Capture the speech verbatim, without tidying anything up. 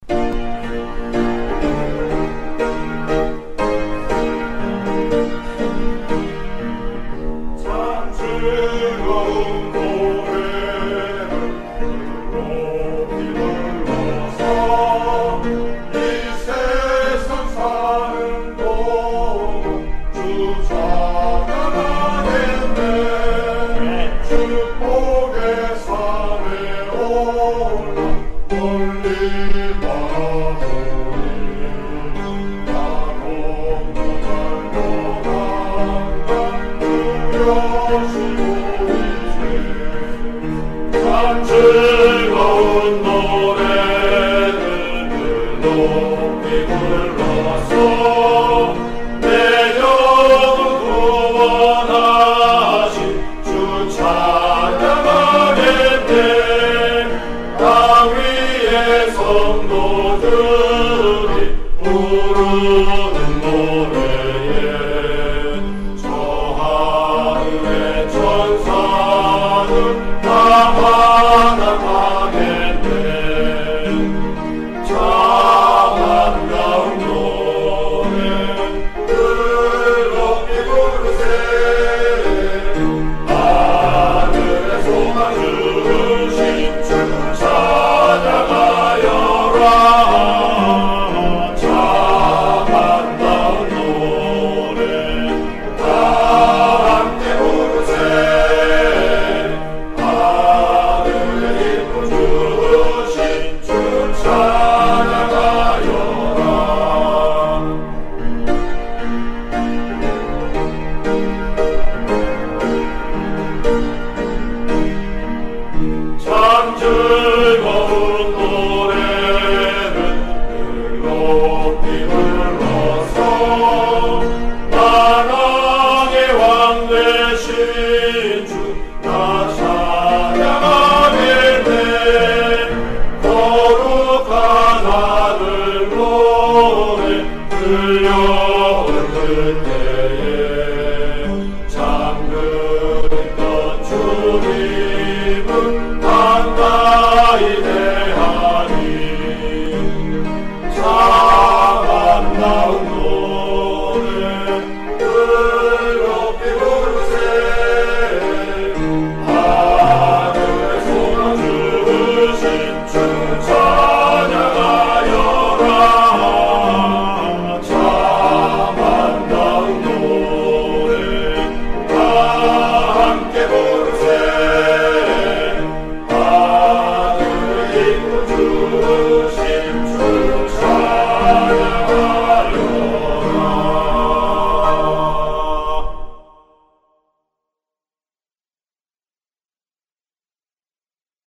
즐거운 노래를 높이 불러서 내 영혼 구원하신 주 찬양하겠네. 땅 위의 성도들이 부르는 노래에 저 하늘의 천사는 다 환영하겠네. 참 아름다운 노래 즐겁게 부르세. 하늘의 소망 주신 주 찬양하여라. 참 아름다운 노래 다 함께 부르세. 참 즐거운 노래는 높이 불러서 만왕의 왕 되신 주 나 찬양하겠네. 거룩한 하늘 노래 들려